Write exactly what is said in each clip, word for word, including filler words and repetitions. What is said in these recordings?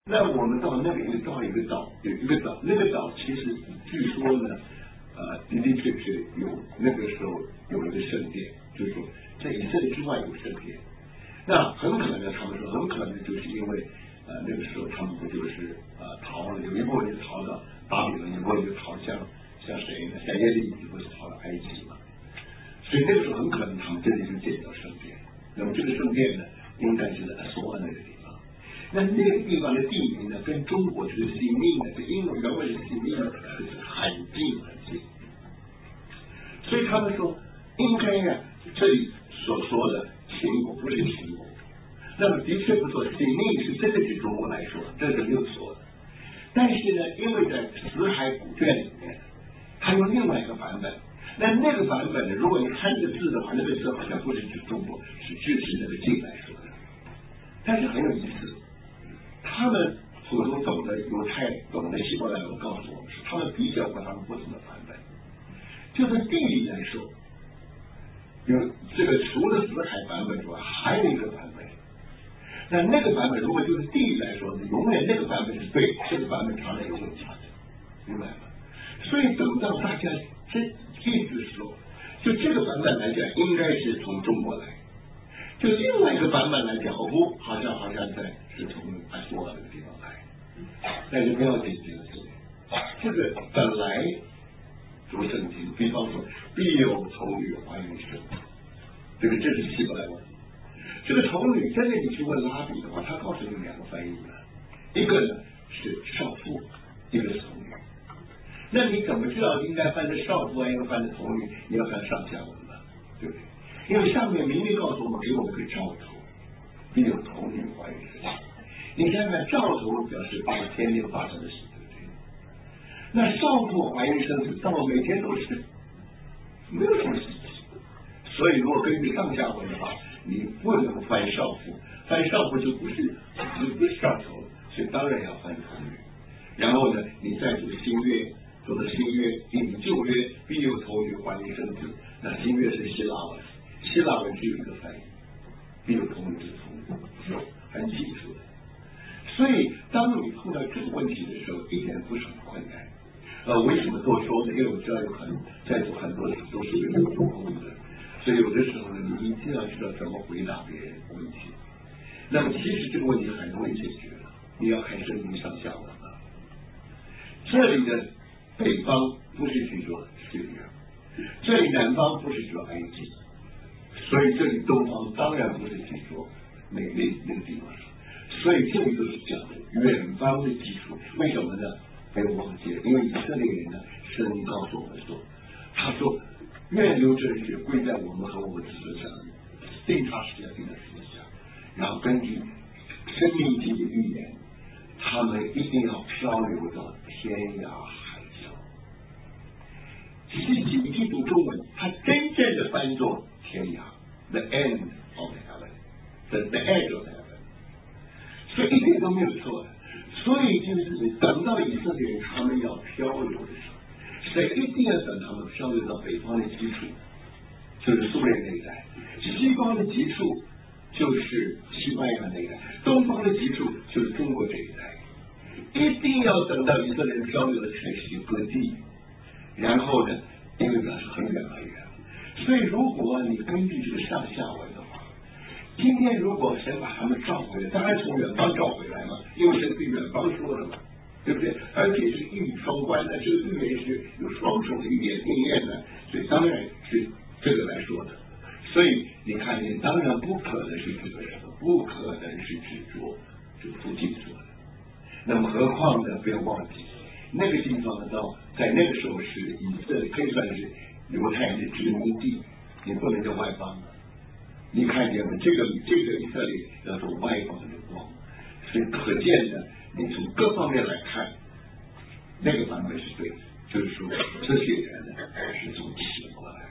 那我们到那里到一个岛，有一个岛，那个岛其实据说呢，呃，的的确确有那个时候有一个圣殿，就是说在以色列之外有圣殿。那很可能他们说，很可能就是因为呃那个时候他们不就是呃逃了，有一部分就逃到巴比伦，有一部分就逃向像谁呢？像耶利米不是逃到埃及嘛？所以那个时候很可能他们这里就建造圣殿。那么这个圣殿呢，应该是在索安那个地方。那那个地方的地名呢，跟中国这个西密呢，这英文原文是西密呢，是很近很近。所以他们说，应该呀、啊，这里所说的秦国不是秦国。那么的确不错，西密是真的是中国来说，这是没有错的。但是呢，因为在死海古卷里面，还有另外一个版本。那那个版本呢，如果你看这个字的话，那个字好像不是指中国，是支持那个晋来说的。但是很有意思，他们普通懂得犹太懂得希伯来文告诉我们，是他们比较过他们不同的版本。就是地理来说，有这个除了死海版本之外，还有一个版本。那那个版本如果就是地理来说，永远那个版本是对，这个版本常常有误差的，明白吗？所以等到大家真记住的时候，就这个版本来讲，应该是从中国来；就另外一个版本来讲，哦不，好像好像在是从阿苏尔那个地方来。但是不要紧这个事，这个本来读圣经，比方说必有童女怀孕生，这个这是希伯来文。这个童女真的你去问拉比的话，他告诉你两个翻译呢，一个呢是少妇，一个是童女。那你怎么知道应该翻成少妇，应该翻成童女？你要看上下文嘛，对不对？因为上面明明告诉我们，给我们个兆头，必有童女怀孕生。你想想，兆头表示把天天发生的事，对不对？那少妇怀孕生子，到每天都是没有什么事情。所以，如果根据上下文的话，你不能翻少妇，翻少妇就不是不是兆头，所以当然要翻童女。然后呢，你再读新约。说的新约，你旧约必有童女怀孕生子，那新约是希腊文，希腊文只有一个翻译，必有童女是童女，很清楚的。所以，当你碰到这个问题的时候，一点不是很困难。呃，为什么多说呢？因为我知道有很在座很多人都是有做工的，所以有的时候呢，你一定要知道怎么回答别人的问题。那么，其实这个问题很容易解决了，你要看圣经上下文了。这里的。北方不是指说叙利亚，这里南方不是指说埃及，所以这里东方当然不是指说美丽那个地方，所以这里都是讲的远方的基础。为什么呢？不要忘记了，因为以色列人呢，圣经告诉我们说，他说愿流这血归在我们和我们子孙上，定他时间定在十字架，然后根据生命记的预言，他们一定要漂流到天涯。其实你去读中文，它真正的翻作天涯 ，the end of heaven，the the edge of heaven， 所以一点都没有错的。所以就是等到以色列人他们要漂流的时候，谁一定要等他们漂流到北方的基础，就是苏联那一带；西方的基础就是西班牙那一带；东方的基础就是中国这一带。一定要等到以色列人漂流的全世界各地。然后呢，因为那是很远很远，所以如果你根据这个上下文的话，今天如果神把他们召回来，当然从远方召回来嘛，因为神对远方说的嘛，对不对？而且是一语双关的，这个预言是有双重的预言应验的，所以当然是这个来说的。所以你看见，当然不可能是这个人，不可能是执着这个附近说的。那么何况呢？不要忘记。那个地方到在那个时候是以色列可以算是犹太人的殖民地，你不能叫外邦了。你看见吗？这个这个以色列叫做外邦的光，所以可见的，你从各方面来看，那个版本是对的，就是说这些人呢是从起过来。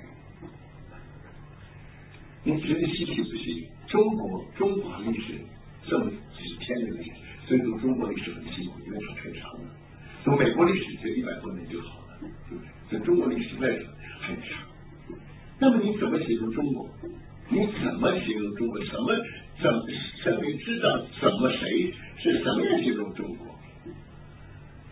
你觉得稀奇不稀奇？中国中华历史这么几千年的历史，所以说中国历史很辛苦，因为它太长了。从美国历史就一百多年就好了，对不对？这中国历史为什么很长？那么你怎么形容中国？你怎么形容中国？什么怎么让你知道怎么谁是什么样形容中国？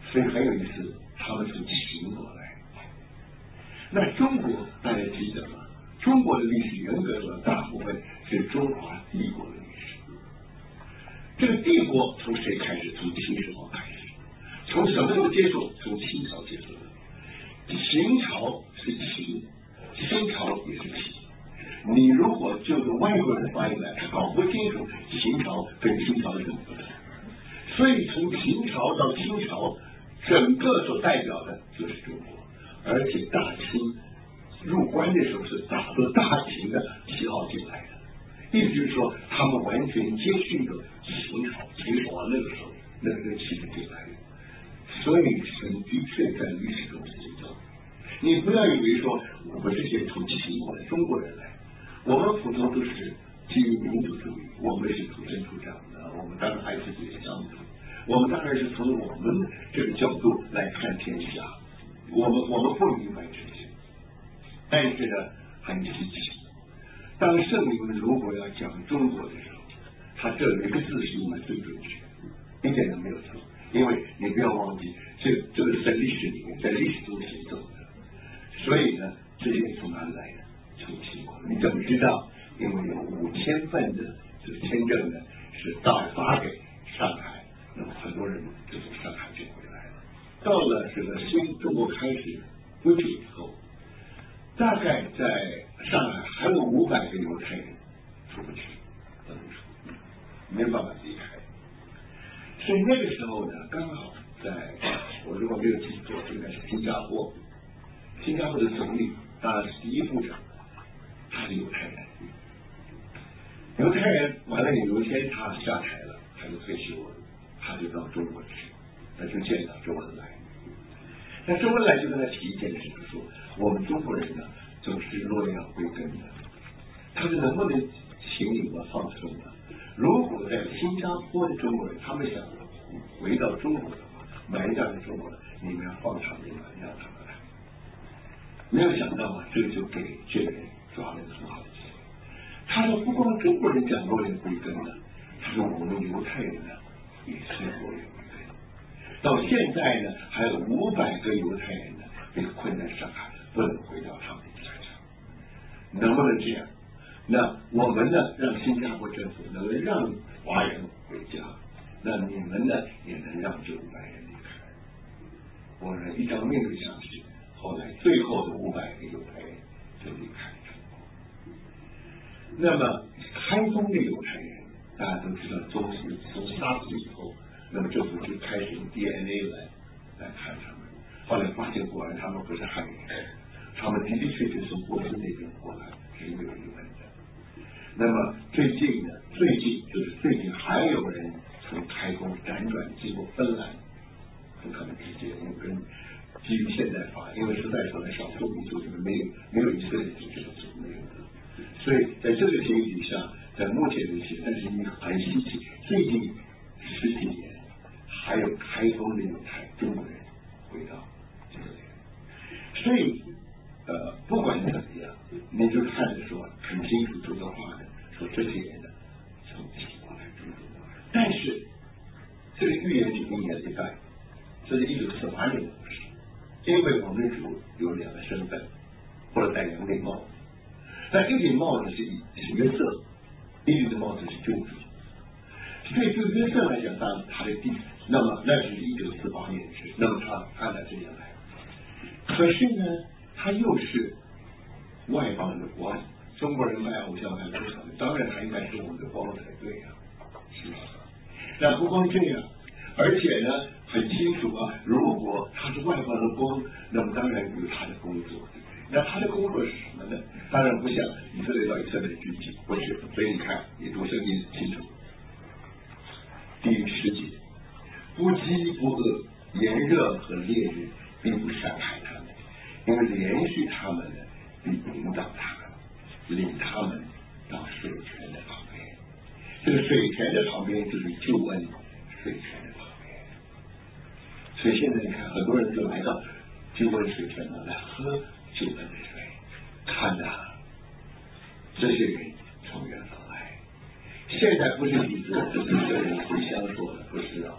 所以很有意思，他们从秦国来。那中国大家记得吗？中国的历史严格说，大部分是中华帝国的历史。这个帝国从谁开始？从秦始皇开始。从什么时候结束？从秦朝结束的。秦朝是秦，清朝也是秦。你如果就是外国人翻译来，他搞不清楚秦朝跟清朝有什么不同。所以从秦朝到清朝，整个所代表的就是中国。而且大清入关的时候是打着大秦的旗号进来的，意思就是说他们完全接续了秦朝，秦始皇那个时候那个气质进来的。所以神的确在历史中是这样。你不要以为说我们这些从秦国的中国人来，我们普通都是基于民族主义，我们是土生土长的，我们当然爱自己的乡土，我们当然是从我们这个角度来看天下。我们我们不明白这些，但是呢，很稀奇。当圣灵如果要讲中国的时候，他这有一个字是用的最准确，一点都没有错。因为你不要忘记，这这个是在历史里面，在历史中行走的。所以呢，这些从哪里来的？从秦国。你怎么知道？因为有五千份的这个签证呢，是到发给上海，那么很多人就从上海就回来了。到了这个新中国开始不久以后，大概在上海还有五百个犹太人出不去，不能出，没办法离开。所以那个时候呢，刚好在我如果没有记错，应该是新加坡，新加坡的总理当然是第一部长，他是犹太人。犹太人完了有一天他下台了，他就退休了，他就到中国去，那就见到周恩来。那周恩来就跟他提一件事，说我们中国人呢总是落叶归根的，他说能不能请你们放松呢？如果在新加坡的中国人他们想回到中国的话，埋葬在中国的，你们要放他们一马，让他们来。没有想到啊，这个就给这个人抓了很好的机会。他说不光中国人讲落叶归根呢，他说我们犹太人呢也是落叶归根。到现在呢，还有五百个犹太人呢被困在上海，不能回到他们的家乡。能不能这样？那我们呢，让新加坡政府能让华人回家，那你们呢也能让这五百人离开。我呢一张命令上去，后来最后的五百个犹太人就离开了中国。那么开封的犹太人，大家都知道，从从杀死以后，那么政府就开始用 D N A 来来看他们。后来发现果然他们不是汉人，他们的的确确从波斯那边过来，是没有疑问的。那么最近呢，最近就是最近还有人从开封辗转经过芬兰，不可能直接因为跟基于现代法，因为实在说来少数民族里面没有没有以色列是这个族没有的，所以在这个前提下，在目前这些，但是你很稀奇，最近十几年还有开封的犹太中国人回到这里，所以呃不管怎么样，你就看着说很清楚这个话呢，说这些人呢从秦国来中国，但是这个预言里面也一半，这是一九四八年的故事，因为我们主有两个身份，或者戴两顶帽子，但一顶帽子是是约瑟，一顶的帽子是君主，所以对约瑟来讲，当然他的弟子，那么那是一九四八年的事，那么他按照这样来，可是呢，他又是外邦的光，中国人卖偶像卖多少？当然他应该是我们的光才对呀、啊，是吧？那不光这样，而且呢，很清楚啊，如果他是外邦的光，那么当然有他的工作。那他的工作是什么呢？当然不像以色列到以色列的军警，不是。所以你看，你读圣经清楚。第十节，不饥不饿，炎热和烈日并不伤害他们，因为连续他们呢，并引导他们，领他们到水泉的旁边。这个水泉的旁边就是救恩水泉的旁边。所以现在你看，很多人就来到救恩水泉来喝救恩的水，看呐、啊，这些人从远方来。现在不是你做，这是个人互相做的，不是啊。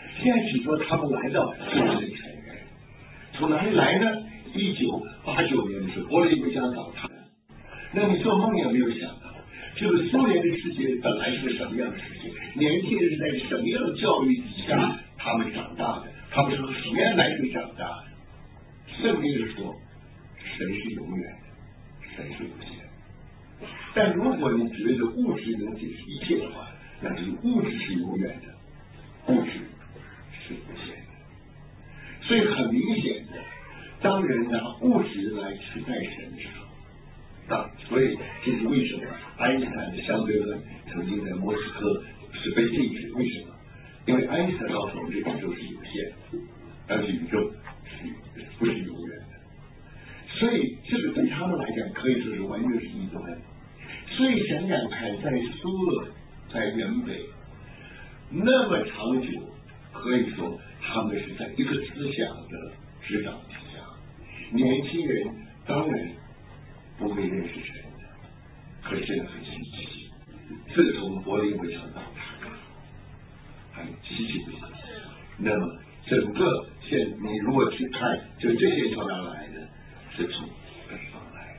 现在只说他们来到苏联的成员，从哪里来呢？一九八九年的时候，柏林围墙倒塌，那你做梦也没有想到，这个苏联的世界本来是个什么样的世界？年轻人是在什么样的教育底下他们长大的？他们是和什么样的男女长大的？圣经是说，神是永远的，神是无限的。但如果你觉得物质能解释一切的话，那就是物质是永远的，物质是无限的。所以很明显的，当人拿物质来取代神的时候，那所以这是为什么爱因斯坦的相对论曾经在莫斯科是被禁止？为什么？因为爱因斯坦告诉我们，这个宇宙是有限的，而且宇宙是不是永远的。所以这个对他们来讲可以说是完全是异端。所以想想看，在苏俄在原北那么长久，可以说他们是在一个思想的指导之下，年轻人当然不会认识神的，可是现在很稀奇，自从柏林围墙倒塌，很稀奇不稀奇。那么整个现你如果去看，就这些从哪来的？是从北方来。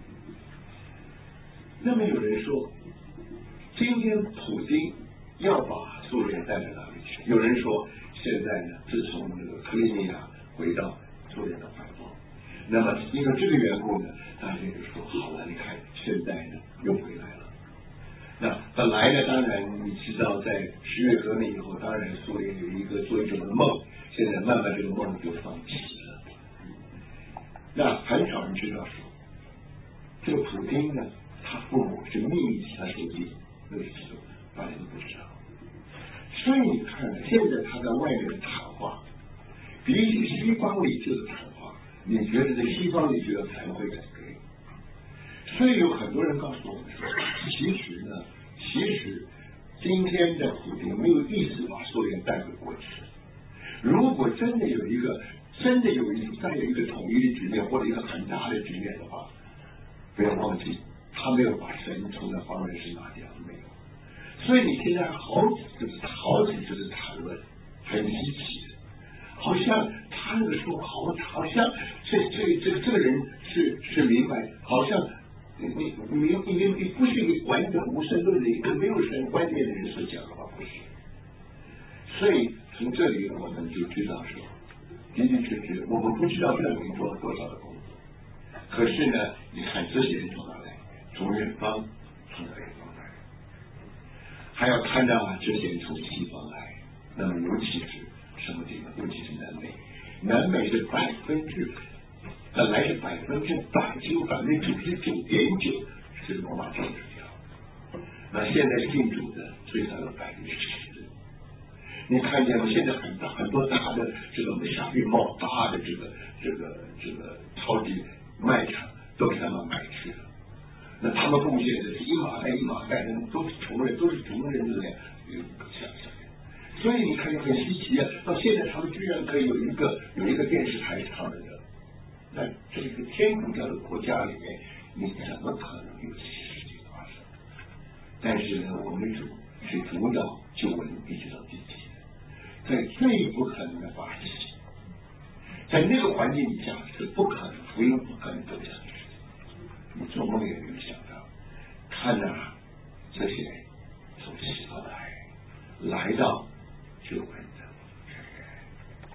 那么有人说，今天普京要把苏联带到哪里去？有人说，现在呢，自从那个克里米亚回到苏联的怀抱，那么因为这个缘故呢，大家就说好了，你看现在呢又回来了。那本来呢，当然你知道，在十月革命以后，当然苏联有一个做一种的梦，现在慢慢这个梦就放弃了。那很少人知道说，这个普京呢，他父母是秘密他手机那个时候大家都不知道。所以你看，现在他在外面的谈话，比起西方理智的谈话，你觉得在西方理智的谈会改变？所以有很多人告诉我们说，其实呢，其实今天的普京没有意思把苏联带回过去。如果真的有一个，真的有一再有一个统一的局面或者一个很大的局面的话，不要忘记，他没有把神从那方面是拿掉，没有。所以你现在好几就是好几次的谈论，很稀奇的，好像他那个说好，好像这这这个这个人是是明白，好像你你你你你不是一个完全无神论的一个没有神观念的人所讲的话，不是。所以从这里我们就知道说，的的确确我们不知道圣灵做了多少的工作，可是呢，你看这些人从哪来？从远方，从北方来。还要看到这些人从西方来，那么尤其是什么地方？尤其是南美，南美是百分之本来是百分之百，几乎百分之九十九点九是罗马天主教，那现在信主的最少有百分之十。你看见吗？现在很大很多大的这个沙运贸大的这个这个这个超级卖场都给他们买去了。那他们贡献的是一马袋一马袋，都是穷人，都是穷人的想象。所以你看见很稀奇啊！到现在他们居然可以有一个有一个电视台是他们的，那这个天主教的国家里面，你怎么可能有这些事情发生？但是呢，我们主是主导救恩一直到地极。在最不可能的发起，在那个环境底下是不可能，福音不可能走下去的。你做梦也没有想到，看呐，这些人从西方来，来到救恩的成员。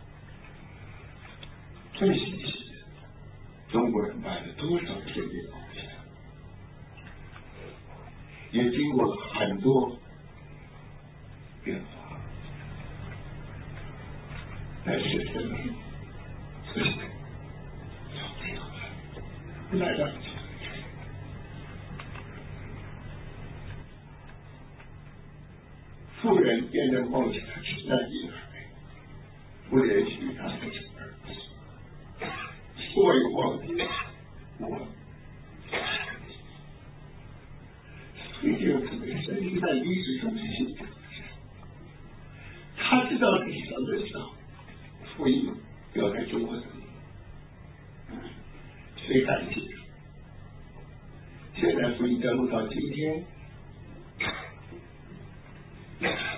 最稀奇的，中国人拜了多少天地偶像，也经过了很多变化。但是真的，所以从这样来到妇人变成梦想是那婴儿，不连续他的儿子，所以忘记我，所以就可能神是在历史中心，他知道是什么时候。福音要在中国这里，所以感谢。现在福音登陆到今天。